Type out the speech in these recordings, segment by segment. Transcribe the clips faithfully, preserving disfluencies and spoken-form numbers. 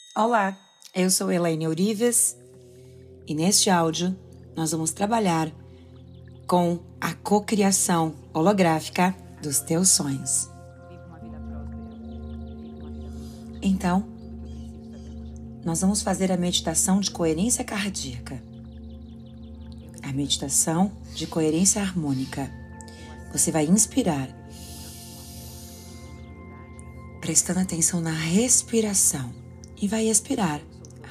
Olá, eu sou Elaine Eurives e neste áudio nós vamos trabalhar com a cocriação holográfica dos teus sonhos. Então, nós vamos fazer a meditação de coerência cardíaca, a meditação de coerência harmônica. Você vai inspirar, prestando atenção na respiração, e vai expirar.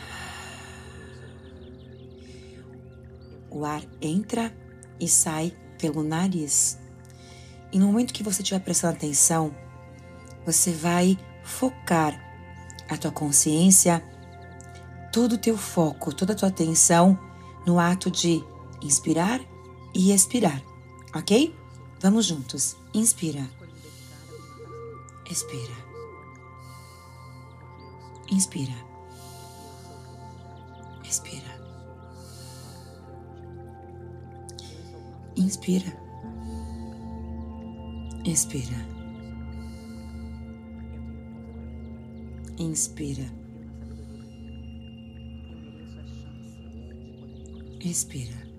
O ar entra e sai pelo nariz. E no momento que você estiver prestando atenção, você vai focar a tua consciência, todo o teu foco, toda a tua atenção no ato de inspirar e expirar, ok? Vamos juntos. Inspira. Expira. Inspira. Expira. Inspira. Expira. Inspira. Expira.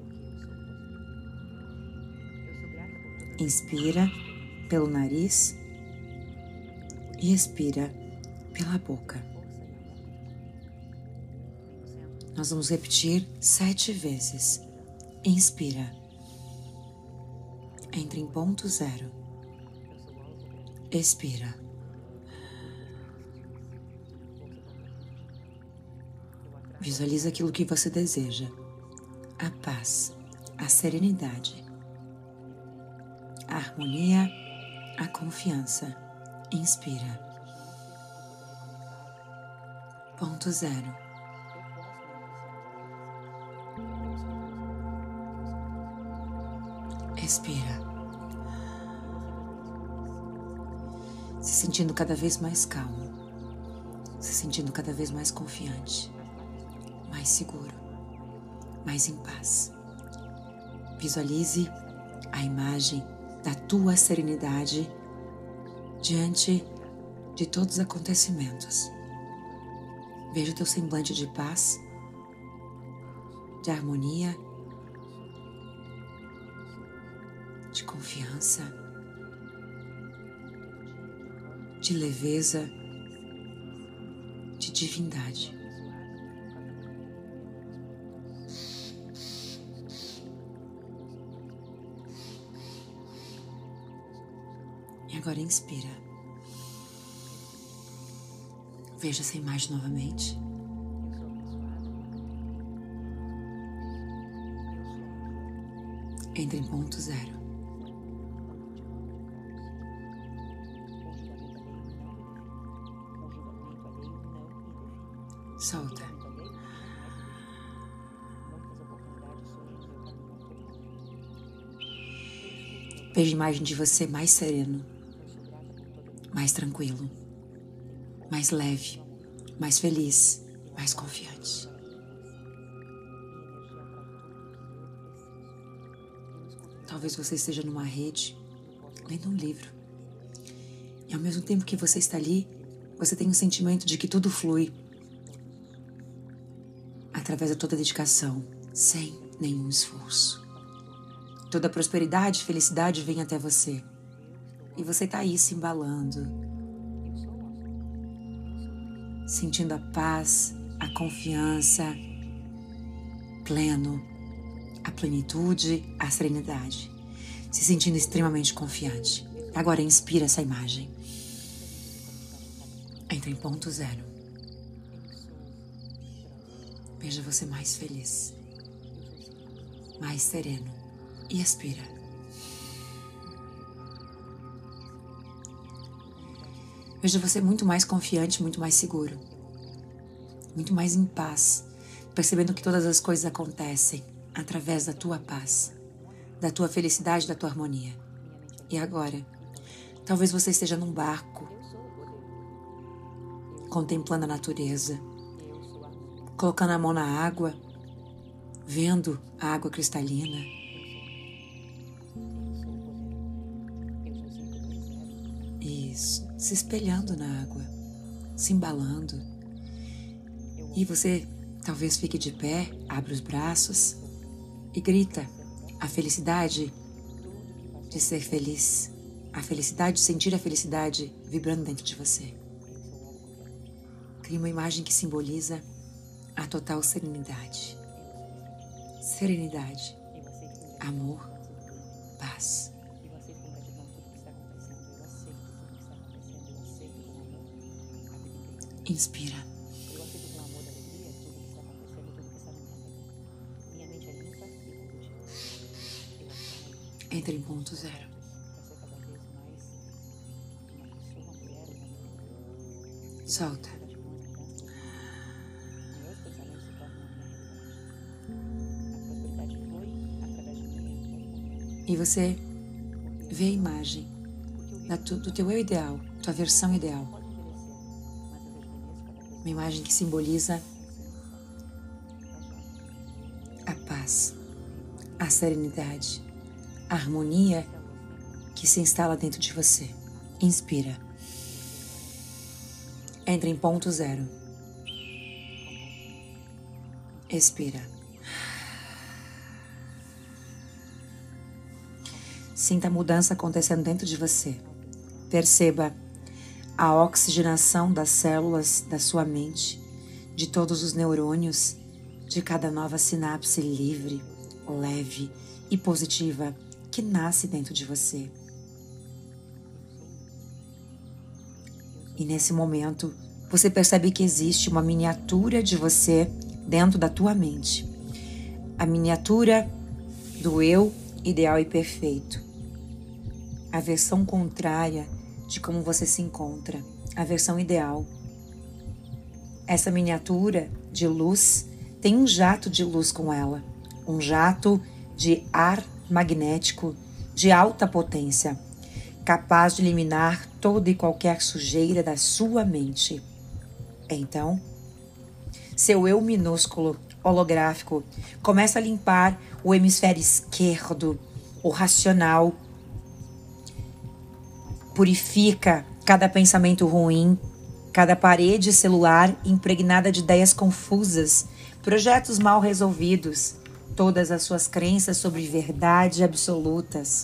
Inspira pelo nariz e expira pela boca. Nós vamos repetir sete vezes. Inspira. Entre em ponto zero. Expira. Visualiza aquilo que você deseja. A paz, a serenidade, a harmonia, a confiança. Inspira. Ponto zero. Expira. Se sentindo cada vez mais calmo, se sentindo cada vez mais confiante, mais seguro, mais em paz. Visualize a imagem da tua serenidade diante de todos os acontecimentos. Veja o teu semblante de paz, de harmonia, de confiança, de leveza, de divindade. E agora inspira. Veja essa imagem novamente. Entre em ponto zero. Solta. Veja a imagem de você mais sereno, mais tranquilo, mais leve, mais feliz, mais confiante. Talvez você esteja numa rede, lendo um livro. E ao mesmo tempo que você está ali, você tem um sentimento de que tudo flui através da toda dedicação, sem nenhum esforço. Toda prosperidade e felicidade vem até você. E você está aí se embalando, sentindo a paz, a confiança, pleno, a plenitude, a serenidade, se sentindo extremamente confiante. Agora inspira essa imagem. Entra em ponto zero. Veja você mais feliz, mais sereno, e expira. Veja você muito mais confiante, muito mais seguro, muito mais em paz, percebendo que todas as coisas acontecem através da tua paz, da tua felicidade, da tua harmonia. E agora, talvez você esteja num barco, contemplando a natureza, colocando a mão na água, vendo a água cristalina. Isso, se espelhando na água, se embalando. E você talvez fique de pé, abra os braços e grita a felicidade de ser feliz. A felicidade de sentir a felicidade vibrando dentro de você. Crie uma imagem que simboliza a total serenidade. Serenidade, amor, paz. Inspira. Entre em ponto zero. Solta. E você vê a imagem da tu, do teu eu ideal, tua versão ideal. Uma imagem que simboliza a paz, a serenidade, a harmonia que se instala dentro de você. Inspira. Entra em ponto zero. Expira. Sinta a mudança acontecendo dentro de você. Perceba a oxigenação das células da sua mente, de todos os neurônios, de cada nova sinapse livre, leve e positiva que nasce dentro de você. E nesse momento, você percebe que existe uma miniatura de você dentro da tua mente. A miniatura do eu ideal e perfeito. A versão contrária de como você se encontra. A versão ideal. Essa miniatura de luz tem um jato de luz com ela. Um jato de ar magnético de alta potência, capaz de eliminar toda e qualquer sujeira da sua mente. Então, seu eu minúsculo, holográfico, começa a limpar o hemisfério esquerdo, o racional, purifica cada pensamento ruim, cada parede celular impregnada de ideias confusas, projetos mal resolvidos, todas as suas crenças sobre verdade absolutas,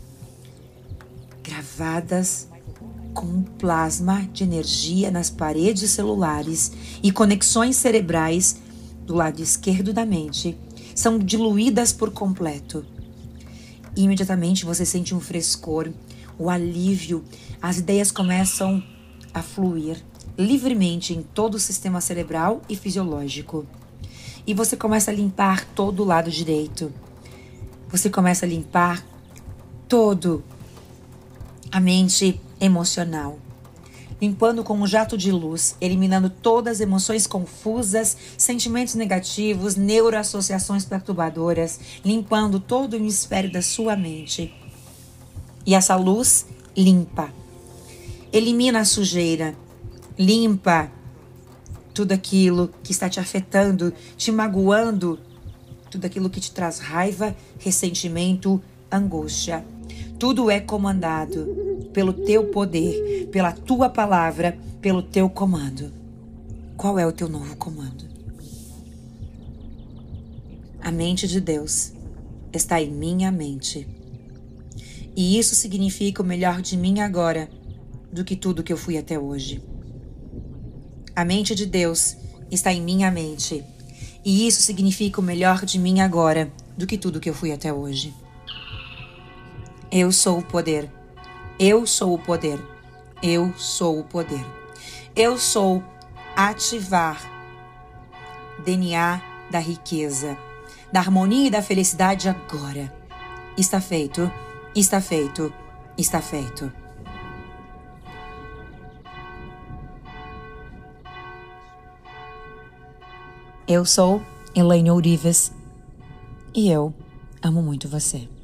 gravadas com um plasma de energia nas paredes celulares e conexões cerebrais do lado esquerdo da mente, são diluídas por completo. E imediatamente você sente um frescor, o alívio, as ideias começam a fluir livremente em todo o sistema cerebral e fisiológico. E você começa a limpar todo o lado direito. Você começa a limpar todo a mente emocional. Limpando com um jato de luz, eliminando todas as emoções confusas, sentimentos negativos, neuroassociações perturbadoras, limpando todo o hemisfério da sua mente. E essa luz limpa, elimina a sujeira, limpa tudo aquilo que está te afetando, te magoando, tudo aquilo que te traz raiva, ressentimento, angústia. Tudo é comandado pelo teu poder, pela tua palavra, pelo teu comando. Qual é o teu novo comando? A mente de Deus está em minha mente. E isso significa o melhor de mim agora do que tudo que eu fui até hoje. A mente de Deus está em minha mente. E isso significa o melhor de mim agora do que tudo que eu fui até hoje. Eu sou o poder. Eu sou o poder. Eu sou o poder. Eu sou ativar D N A da riqueza, da harmonia e da felicidade agora. Está feito, está feito, está feito. Eu sou Elaine Ourives e eu amo muito você.